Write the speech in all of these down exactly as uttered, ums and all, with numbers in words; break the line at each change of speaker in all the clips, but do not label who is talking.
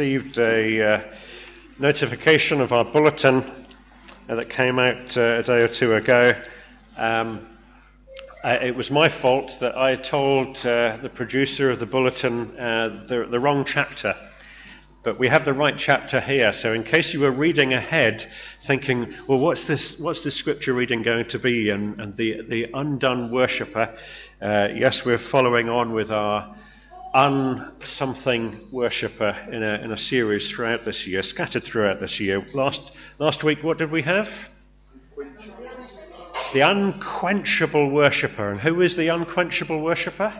Received a uh, notification of our bulletin uh, that came out uh, a day or two ago. Um, uh, it was my fault that I told uh, the producer of the bulletin uh, the, the wrong chapter. But we have the right chapter here, so in case you were reading ahead, thinking, well, what's this? What's this scripture reading going to be? And, and the the undone worshipper. Uh, yes, we're following on with our un-something worshipper in a in a series throughout this year, scattered throughout this year. Last last week, what did we have? The unquenchable worshipper. And who is the unquenchable worshipper?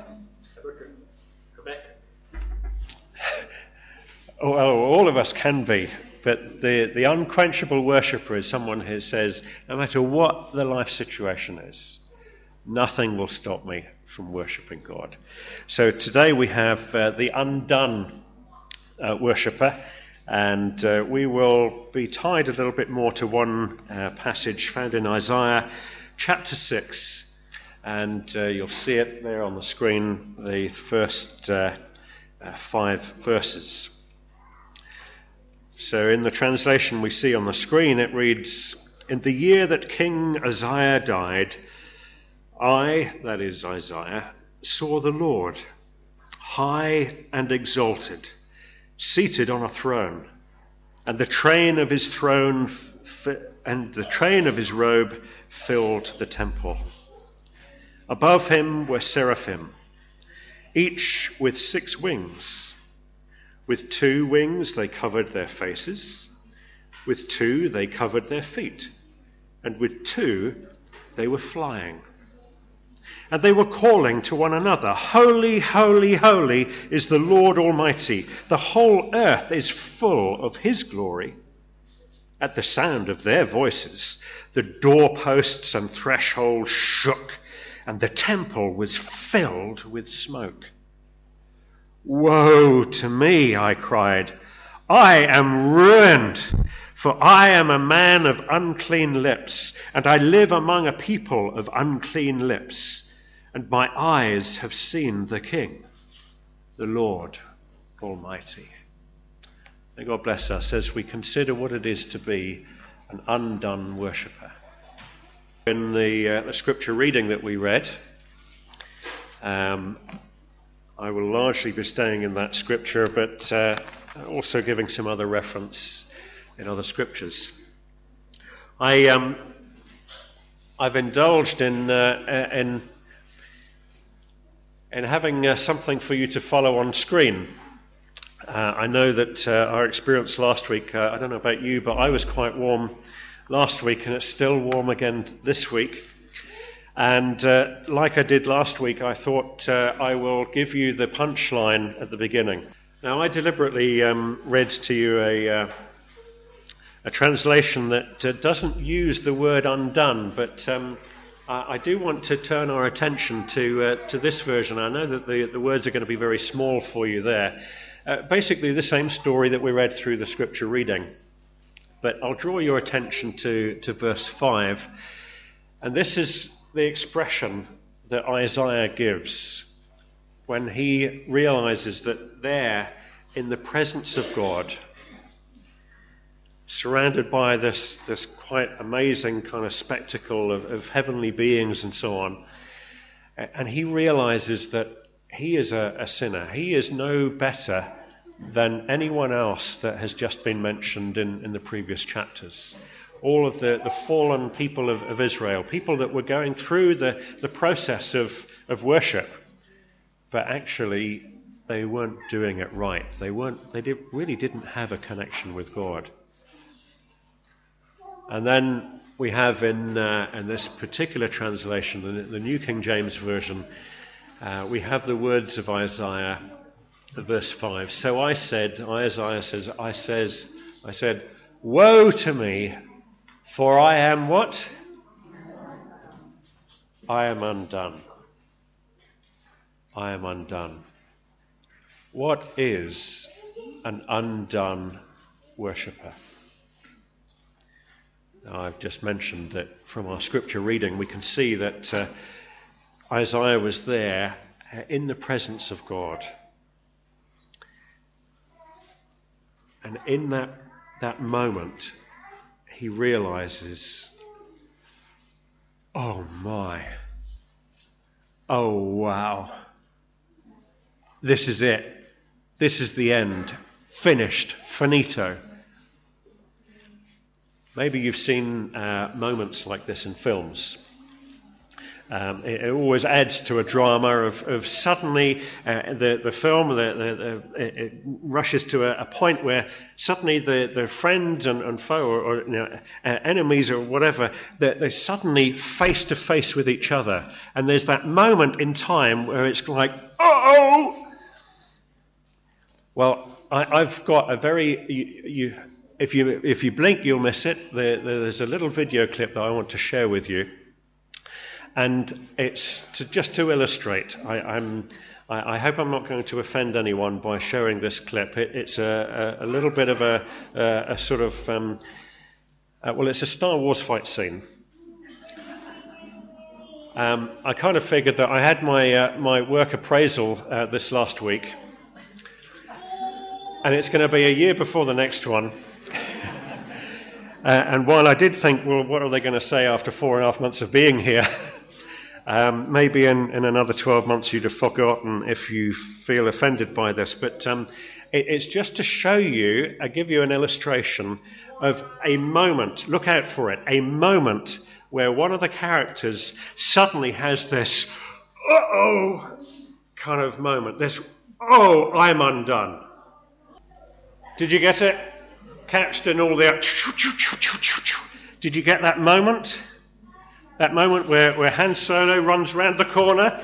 Oh, all of us can be, but the, the unquenchable worshipper is someone who says, no matter what the life situation is, nothing will stop me from worshipping God. So today we have uh, the undone uh, worshipper, and uh, we will be tied a little bit more to one uh, passage found in Isaiah chapter six, and uh, you'll see it there on the screen, the first uh, uh, five verses. So in the translation we see on the screen, it reads, "In the year that King Uzziah died, I," that is Isaiah, "saw the Lord, high and exalted, seated on a throne, and the train of his throne f- and the train of his robe filled the temple. Above him were seraphim, each with six wings. With two wings they covered their faces, with two they covered their feet, and with two they were flying. And they were calling to one another, 'Holy, holy, holy is the Lord Almighty. The whole earth is full of his glory.' At the sound of their voices, the doorposts and thresholds shook, and the temple was filled with smoke. 'Woe to me,' I cried, 'I am ruined, for I am a man of unclean lips, and I live among a people of unclean lips, and my eyes have seen the King, the Lord Almighty.'" May God bless us as we consider what it is to be an undone worshipper. In the, uh, the scripture reading that we read, um, I will largely be staying in that scripture, but uh, also giving some other reference in other scriptures. I, um, I've indulged in uh, in, in having uh, something for you to follow on screen. Uh, I know that uh, our experience last week, uh, I don't know about you, but I was quite warm last week, and it's still warm again this week. And uh, like I did last week, I thought uh, I will give you the punchline at the beginning. Now, I deliberately um, read to you a, uh, a translation that uh, doesn't use the word undone, but um, I, I do want to turn our attention to uh, to this version. I know that the, the words are going to be very small for you there. Uh, basically, the same story that we read through the scripture reading. But I'll draw your attention to, to verse five. And this is the expression that Isaiah gives when he realizes that there, in the presence of God, surrounded by this, this quite amazing kind of spectacle of, of heavenly beings and so on, and he realizes that he is a, a sinner. He is no better than anyone else that has just been mentioned in, in the previous chapters. All of the, the fallen people of, of Israel, people that were going through the, the process of, of worship, but actually they weren't doing it right. They weren't. They did, really didn't have a connection with God. And then we have in, uh, in this particular translation, the, the New King James Version, uh, we have the words of Isaiah, verse five. "So I said," Isaiah says, I says, I said, "Woe to me, for I am" what? "I am undone. I am undone." What is an undone worshipper? Now, I've just mentioned that from our scripture reading, we can see that uh, Isaiah was there in the presence of God. And in that, that moment, he realizes, oh my, oh wow, this is it. This is the end. Finished. Finito. Maybe you've seen uh, moments like this in films. Um, it, it always adds to a drama of, of suddenly uh, the, the film the, the, the, it, it rushes to a, a point where suddenly the, the friends and, and foe or, or you know, uh, enemies or whatever, they're, they're suddenly face to face with each other. And there's that moment in time where it's like, uh-oh! Well, I, I've got a very... You, you, if you if you blink, you'll miss it. There, there's a little video clip that I want to share with you. And it's to, just to illustrate. I, I'm, I, I hope I'm not going to offend anyone by showing this clip. It, it's a, a, a little bit of a, a, a sort of, um, uh, well, it's a Star Wars fight scene. Um, I kind of figured that I had my uh, my work appraisal uh, this last week, and it's going to be a year before the next one. uh, and while I did think, well, what are they going to say after four and a half months of being here? Um, maybe in, in another twelve months you'd have forgotten if you feel offended by this. But um, it, it's just to show you, I give you an illustration of a moment, look out for it, a moment where one of the characters suddenly has this, uh-oh, kind of moment. This, oh, I'm undone. Did you get it? Catched in all the... Did you get that moment? That moment where, where Han Solo runs round the corner.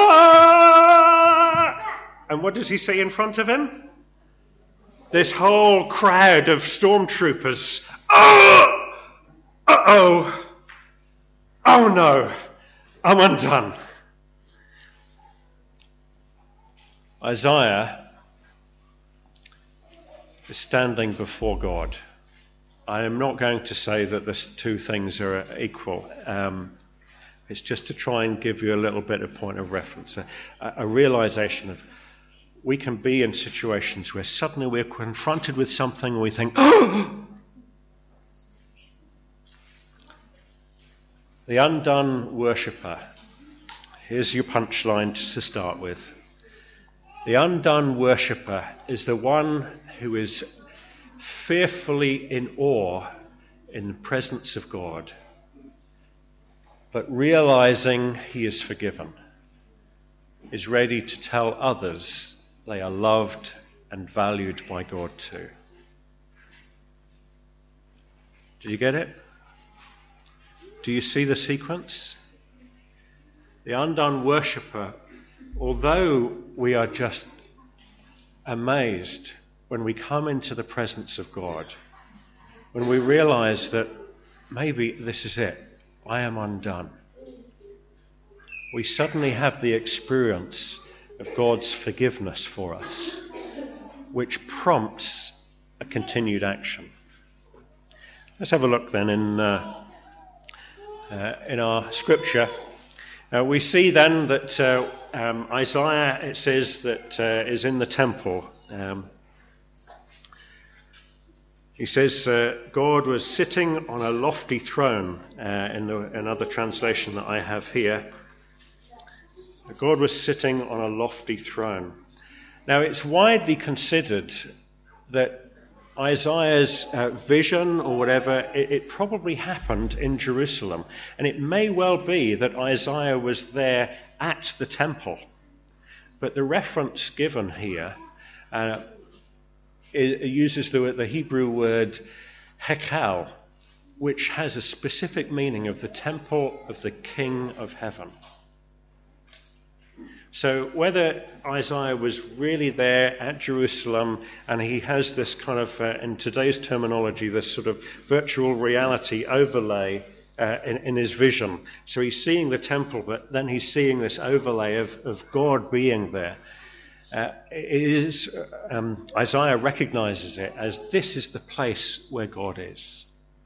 Ah! And what does he see in front of him? This whole crowd of stormtroopers. Oh! Uh-oh! Oh no! I'm undone. Isaiah is standing before God. I am not going to say that the two things are equal. Um, it's just to try and give you a little bit of point of reference, a, a realization of we can be in situations where suddenly we're confronted with something and we think, oh! The undone worshipper. Here's your punchline to start with. The undone worshipper is the one who is fearfully in awe in the presence of God, but realizing he is forgiven, is ready to tell others they are loved and valued by God too. Did you get it? Do you see the sequence? The undone worshipper, although we are just amazed when we come into the presence of God, when we realize that maybe this is it, I am undone, we suddenly have the experience of God's forgiveness for us, which prompts a continued action. Let's have a look then in uh, uh, in our scripture. Uh, we see then that uh, um, Isaiah, it says, that uh, is in the temple. Um, He says uh, God was sitting on a lofty throne, uh, in the, another translation that I have here. God was sitting on a lofty throne. Now, it's widely considered that Isaiah's uh, vision or whatever, it, it probably happened in Jerusalem. And it may well be that Isaiah was there at the temple. But the reference given here uh, it uses the, the Hebrew word hekal, which has a specific meaning of the temple of the King of Heaven. So whether Isaiah was really there at Jerusalem and he has this kind of, uh, in today's terminology, this sort of virtual reality overlay uh, in, in his vision. So he's seeing the temple, but then he's seeing this overlay of, of God being there. Uh, it is, um, Isaiah recognizes it as this is the place where God is.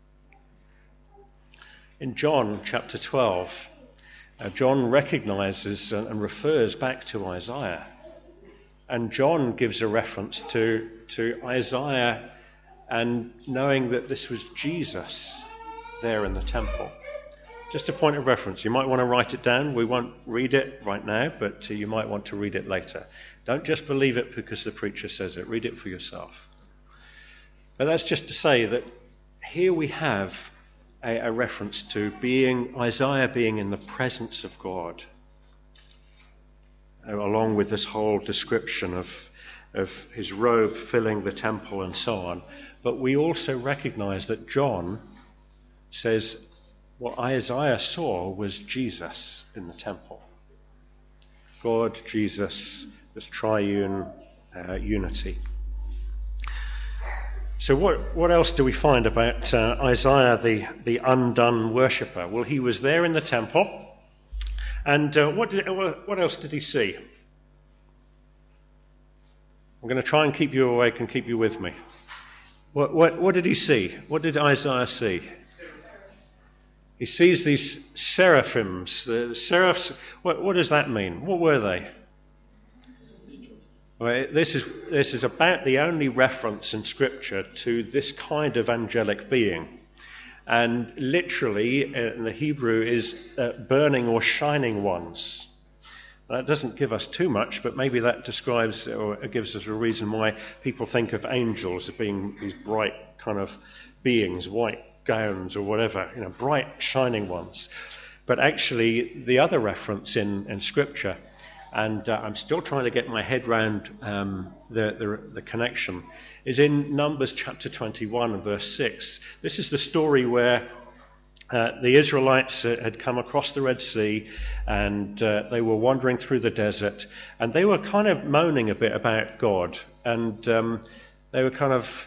In John chapter twelve, uh, John recognizes and, and refers back to Isaiah. And John gives a reference to, to Isaiah and knowing that this was Jesus there in the temple. Just a point of reference. You might want to write it down. We won't read it right now, but uh, you might want to read it later. Don't just believe it because the preacher says it. Read it for yourself. But that's just to say that here we have a, a reference to being Isaiah being in the presence of God, along with this whole description of, of his robe filling the temple and so on. But we also recognize that John says what Isaiah saw was Jesus in the temple. God, Jesus, this triune uh, unity. So what, what else do we find about uh, Isaiah, the, the undone worshipper? Well, he was there in the temple. And uh, what, did, what else did he see? I'm going to try and keep you awake and keep you with me. What, what, what did he see? What did Isaiah see? He sees these seraphims. The seraphs, what, what does that mean? What were they? Well, this is, this is about the only reference in Scripture to this kind of angelic being. And literally, in the Hebrew, is uh, burning or shining ones. That doesn't give us too much, but maybe that describes or gives us a reason why people think of angels as being these bright kind of beings, white gowns or whatever, you know, bright, shining ones. But actually, the other reference in, in Scripture, and uh, I'm still trying to get my head round um, the, the, the connection, is in Numbers chapter twenty-one and verse six. This is the story where uh, the Israelites uh, had come across the Red Sea, and uh, they were wandering through the desert, and they were kind of moaning a bit about God, and um, they were kind of...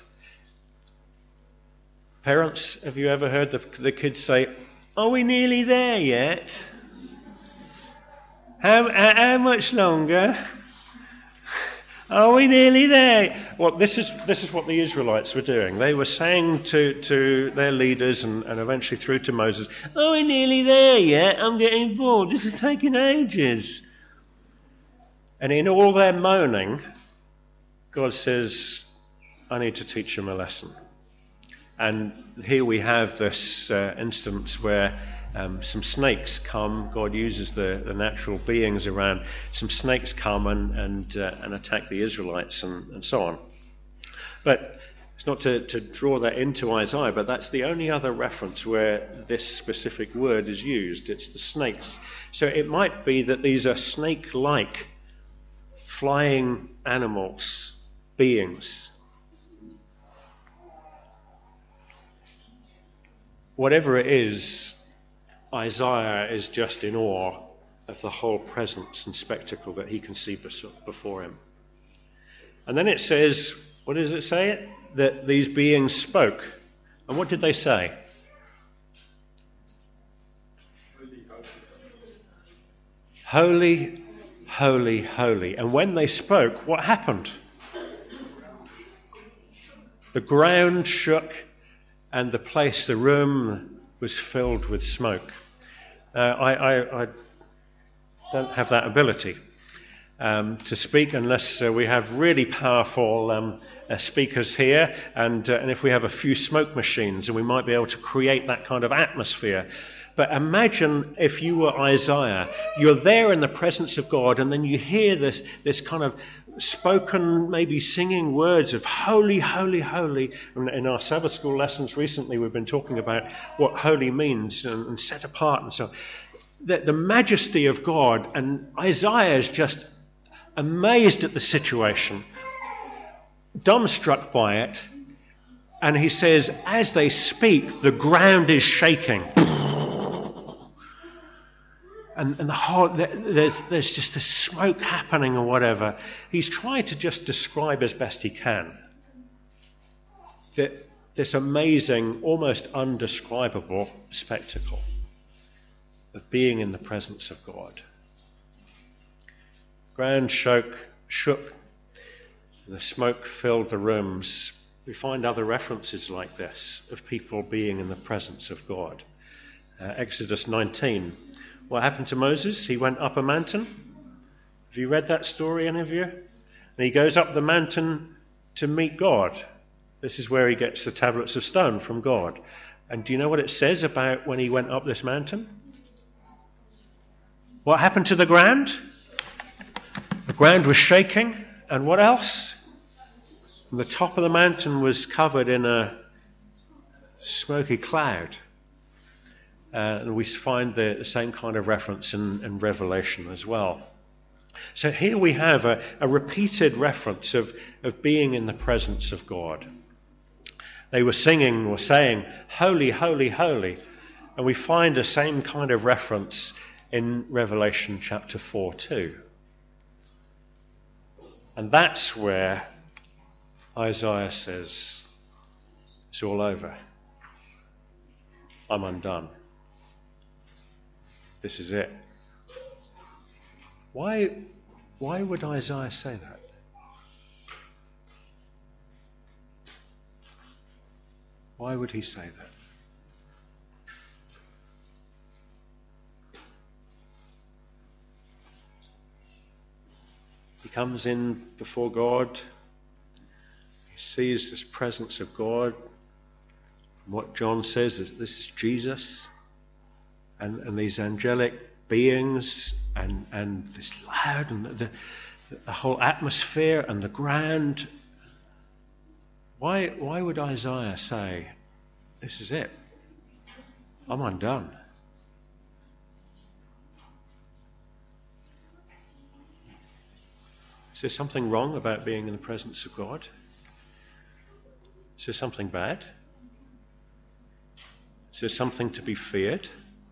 Parents, have you ever heard the, the kids say, "Are we nearly there yet? How, how much longer? Are we nearly there?" Well, this is this is what the Israelites were doing. They were saying to, to their leaders and, and eventually through to Moses, "Are we nearly there yet? I'm getting bored. This is taking ages." And in all their moaning, God says, "I need to teach them a lesson." And here we have this uh, instance where um, some snakes come. God uses the, the natural beings around. Some snakes come and and, uh, and attack the Israelites and, and so on. But it's not to, to draw that into Isaiah, but that's the only other reference where this specific word is used. It's the snakes. So it might be that these are snake-like flying animals, beings. Whatever it is, Isaiah is just in awe of the whole presence and spectacle that he can see before him. And then it says, what does it say? That these beings spoke. And what did they say? Holy, holy, holy. And when they spoke, what happened? The ground shook, and the place, the room, was filled with smoke. Uh, I, I, I don't have that ability um, to speak unless uh, we have really powerful um, uh, speakers here, and, uh, and if we have a few smoke machines, and we might be able to create that kind of atmosphere. But imagine if you were Isaiah, you're there in the presence of God, and then you hear this, this kind of spoken, maybe singing words of holy, holy, holy. In our Sabbath school lessons recently, we've been talking about what holy means and, and set apart and so on. The, the majesty of God, and Isaiah is just amazed at the situation, dumbstruck by it, and he says, as they speak, the ground is shaking. And, and the whole, there's, there's just this smoke happening or whatever. He's trying to just describe as best he can that this amazing, almost undescribable spectacle of being in the presence of God. Ground shook, shook, the smoke filled the rooms. We find other references like this of people being in the presence of God. Uh, Exodus nineteen. What happened to Moses? He went up a mountain. Have you read that story, any of you? And he goes up the mountain to meet God. This is where he gets the tablets of stone from God. And do you know what it says about when he went up this mountain? What happened to the ground? The ground was shaking. And what else? And the top of the mountain was covered in a smoky cloud. Uh, and we find the, the same kind of reference in, in Revelation as well. So here we have a, a repeated reference of, of being in the presence of God. They were singing or saying, "Holy, holy, holy." And we find the same kind of reference in Revelation chapter four too. And that's where Isaiah says, it's all over. I'm undone. This is it. Why, why would Isaiah say that? Why would he say that? He comes in before God. He sees this presence of God. And what John says is this is Jesus. And, and these angelic beings and, and this loud and the, the whole atmosphere and the ground. Why, why would Isaiah say, this is it? I'm undone. Is there something wrong about being in the presence of God? Is there something bad? Is there something to be feared?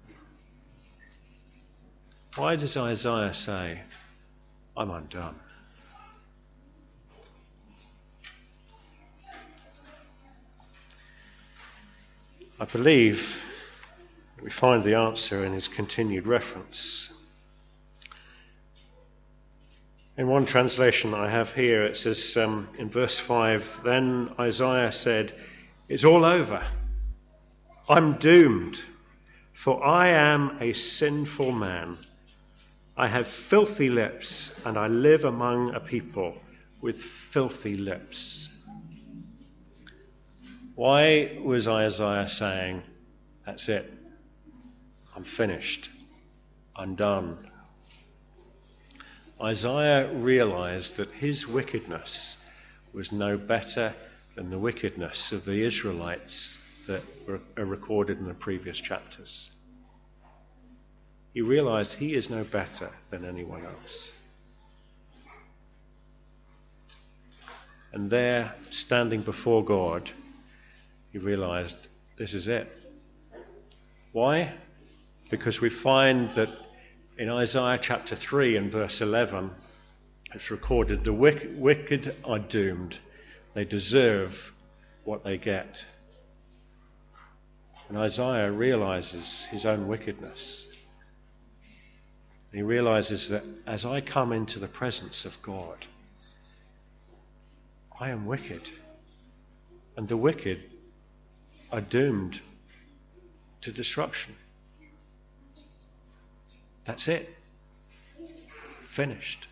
Why does Isaiah say, I'm undone? I believe we find the answer in his continued reference. In one translation I have here, it says um, in verse five, then Isaiah said, it's all over. I'm doomed, for I am a sinful man. I have filthy lips, and I live among a people with filthy lips. Why was Isaiah saying, that's it, I'm finished, I'm done? Isaiah realized that his wickedness was no better than the wickedness of the Israelites that are recorded in the previous chapters. He realized he is no better than anyone else. And there, standing before God, he realized this is it. Why? Because we find that in Isaiah chapter three and verse eleven, it's recorded, the wicked are doomed. They deserve what they get. And Isaiah realizes his own wickedness. He realizes that as I come into the presence of God, I am wicked. And the wicked are doomed to destruction. That's it. Finished.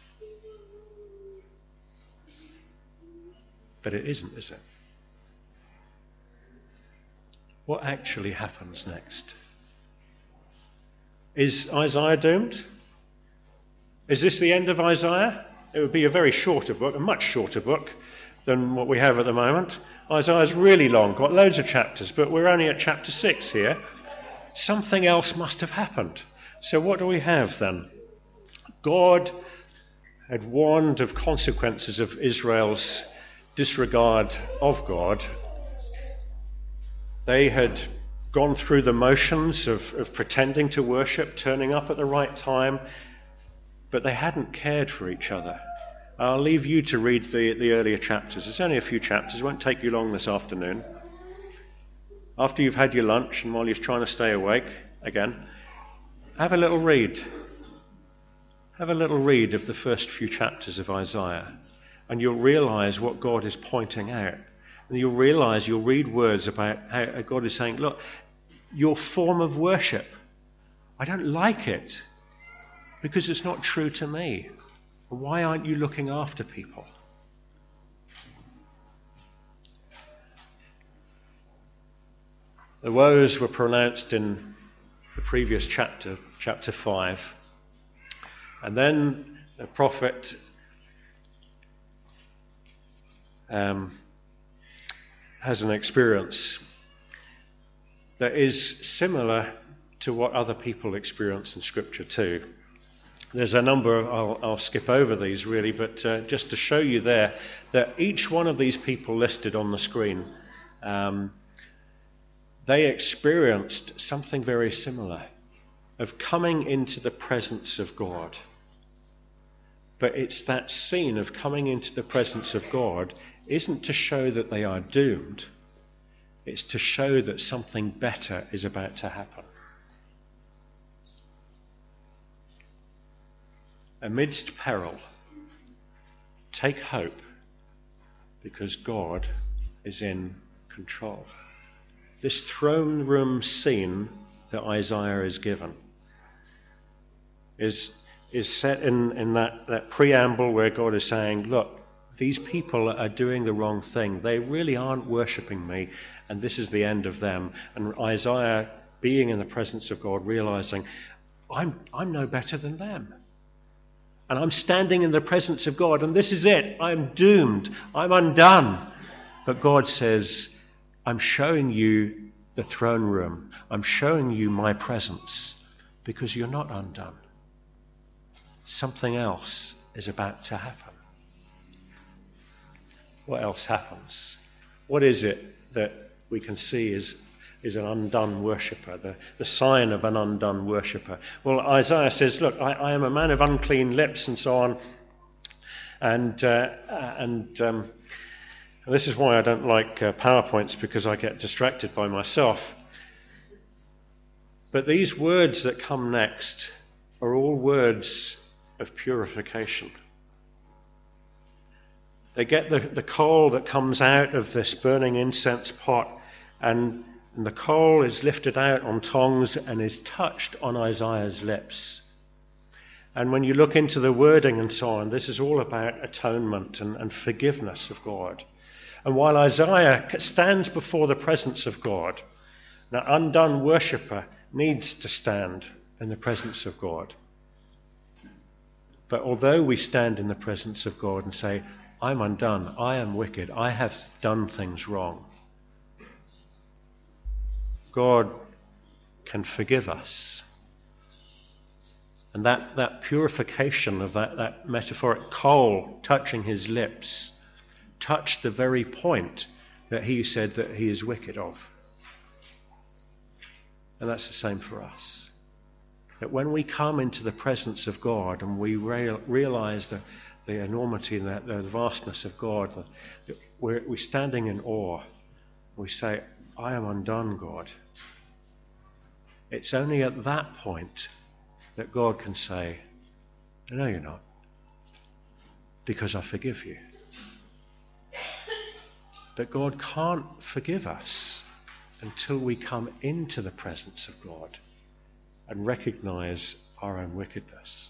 But it isn't, is it? What actually happens next? Is Isaiah doomed? Is this the end of Isaiah? It would be a very shorter book, a much shorter book than what we have at the moment. Isaiah's really long, got loads of chapters, but we're only at chapter six here. Something else must have happened. So what do we have then? God had warned of consequences of Israel's disregard of God. They had gone through the motions of, of pretending to worship, turning up at the right time, but they hadn't cared for each other. I'll leave you to read the, the earlier chapters. It's only a few chapters. It won't take you long this afternoon. After you've had your lunch and while you're trying to stay awake again, have a little read. Have a little read of the first few chapters of Isaiah, and you'll realize what God is pointing out. And you'll realize, you'll read words about how God is saying, look, your form of worship, I don't like it because it's not true to me. Why aren't you looking after people? The woes were pronounced in the previous chapter, chapter five. And then the prophet um, has an experience that is similar to what other people experience in Scripture too. There's a number of, I'll, I'll skip over these really, but uh, just to show you there that each one of these people listed on the screen, um, they experienced something very similar, of coming into the presence of God. But it's that scene of coming into the presence of God isn't to show that they are doomed. It's to show that something better is about to happen. Amidst peril, take hope, because God is in control. This throne room scene that Isaiah is given is, is set in, in that, that preamble where God is saying, look, these people are doing the wrong thing. They really aren't worshipping me, and this is the end of them. And Isaiah, being in the presence of God, realizing, I'm, I'm no better than them. And I'm standing in the presence of God, and this is it. I'm doomed. I'm undone. But God says, I'm showing you the throne room. I'm showing you my presence, because you're not undone. Something else is about to happen. What else happens? What is it that we can see is is an undone worshipper, the, the sign of an undone worshipper? Well, Isaiah says, look, I, I am a man of unclean lips, and so on. And uh, and um, this is why I don't like uh, PowerPoints, because I get distracted by myself. But these words that come next are all words of purification. They get the, the coal that comes out of this burning incense pot, and And the coal is lifted out on tongs and is touched on Isaiah's lips. And when you look into the wording and so on, this is all about atonement and, and forgiveness of God. And while Isaiah stands before the presence of God, an undone worshipper needs to stand in the presence of God. But although we stand in the presence of God and say, I'm undone, I am wicked, I have done things wrong, God can forgive us. And that, that purification of that, that metaphoric coal touching his lips touched the very point that he said that he is wicked of. And that's the same for us. That when we come into the presence of God and we real, realize the, the enormity and the, the vastness of God, that we're, we're standing in awe. We say, I am undone, God. It's only at that point that God can say, no, you're not, because I forgive you. But God can't forgive us until we come into the presence of God and recognize our own wickedness.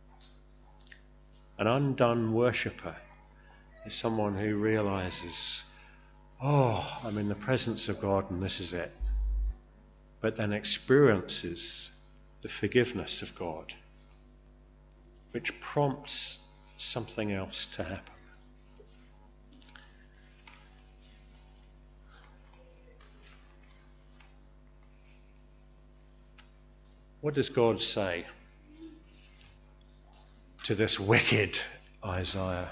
An undone worshipper is someone who realizes, oh, I'm in the presence of God and this is it. But then experiences the forgiveness of God, which prompts something else to happen. What does God say to this wicked Isaiah?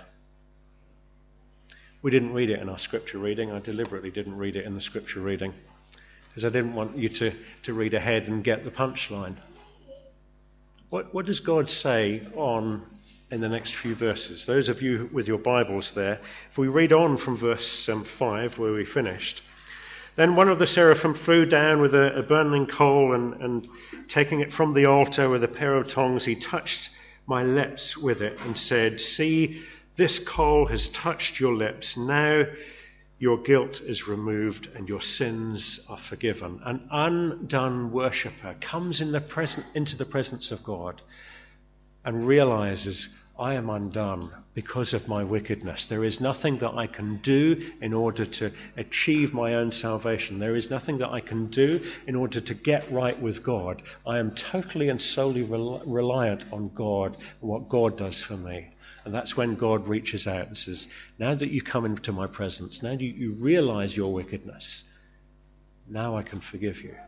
We didn't read it in our scripture reading. I deliberately didn't read it in the scripture reading because I didn't want you to, to read ahead and get the punchline. What, what does God say on in the next few verses? Those of you with your Bibles there, if we read on from verse um, five where we finished. Then one of the seraphim flew down with a, a burning coal, and, and taking it from the altar with a pair of tongs, he touched my lips with it and said, see, this coal has touched your lips. Now your guilt is removed and your sins are forgiven. An undone worshipper comes in the present, into the presence of God and realizes, I am undone because of my wickedness. There is nothing that I can do in order to achieve my own salvation. There is nothing that I can do in order to get right with God. I am totally and solely rel- reliant on God and what God does for me. And that's when God reaches out and says, now that you come into my presence, now that you, you realize your wickedness, now I can forgive you.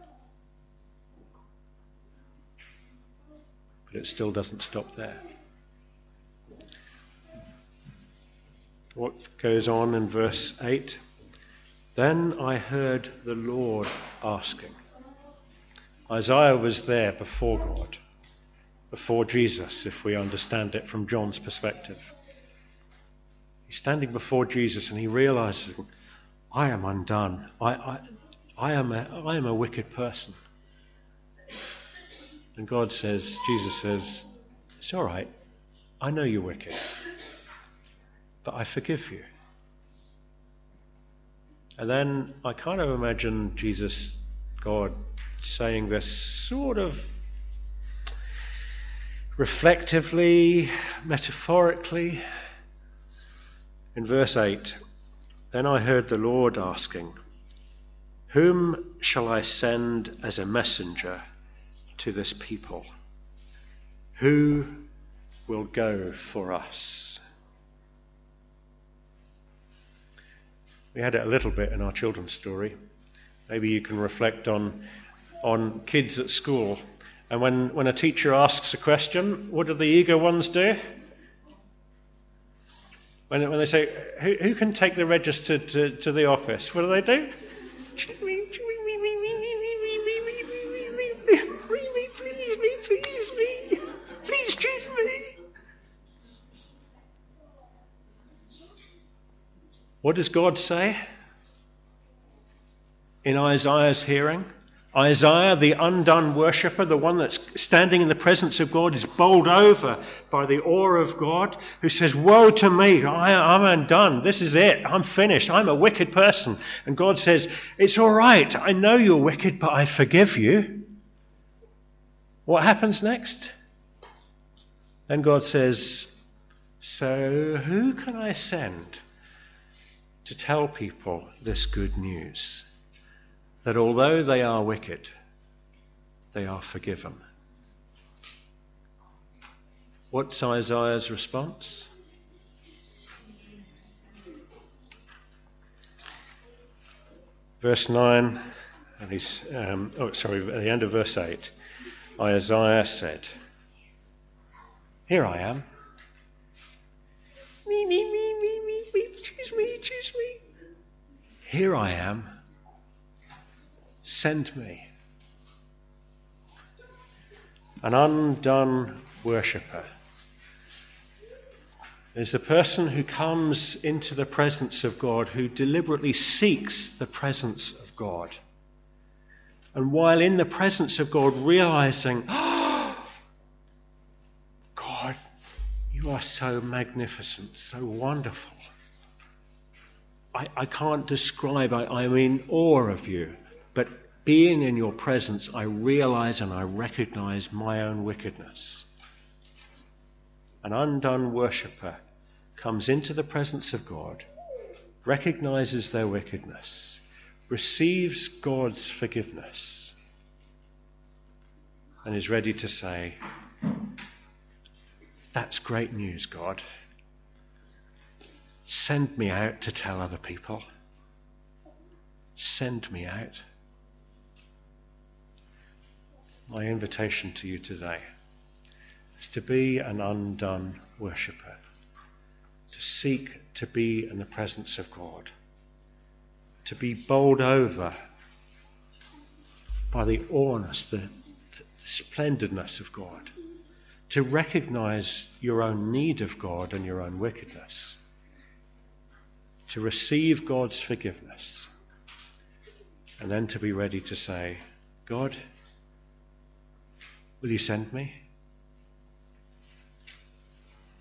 But it still doesn't stop there. What goes on in verse eight? Then I heard the Lord asking. Isaiah was there before God, before Jesus, if we understand it from John's perspective. He's standing before Jesus and he realizes, I am undone. I, I, I, am a, I am a wicked person. And God says, Jesus says, it's all right. I know you're wicked. But I forgive you. And then I kind of imagine Jesus, God, saying this sort of reflectively, metaphorically. In verse eight, then I heard the Lord asking, whom shall I send as a messenger to this people? Who will go for us? We had it a little bit in our children's story. Maybe you can reflect on on kids at school. And when, when a teacher asks a question, what do the eager ones do? When, when they say, who, who can take the register to, to the office? What do they do? Please me, please me, please me. Please choose me. What does God say in Isaiah's hearing? Isaiah, the undone worshipper, the one that's standing in the presence of God, is bowled over by the awe of God, who says, woe to me, I, I'm undone, this is it, I'm finished, I'm a wicked person. And God says, it's all right, I know you're wicked, but I forgive you. What happens next? Then God says, so who can I send to tell people this good news? That although they are wicked, they are forgiven. What's Isaiah's response? Verse nine, and he's, um, oh, sorry, at the end of verse eight, Isaiah said, here I am. Me, me, me, me, me, me, choose me, choose me. Here I am. Send me. An undone worshipper is the person who comes into the presence of God, who deliberately seeks the presence of God. And while in the presence of God, realizing, oh, God, you are so magnificent, so wonderful. I, I can't describe, I, I'm in awe of you. But being in your presence, I realize and I recognize my own wickedness. An undone worshipper comes into the presence of God, recognizes their wickedness, receives God's forgiveness, and is ready to say, that's great news, God. Send me out to tell other people. Send me out. My invitation to you today is to be an undone worshipper, to seek to be in the presence of God, to be bowled over by the awness, the, the splendidness of God, to recognize your own need of God and your own wickedness, to receive God's forgiveness, and then to be ready to say, God, will you send me?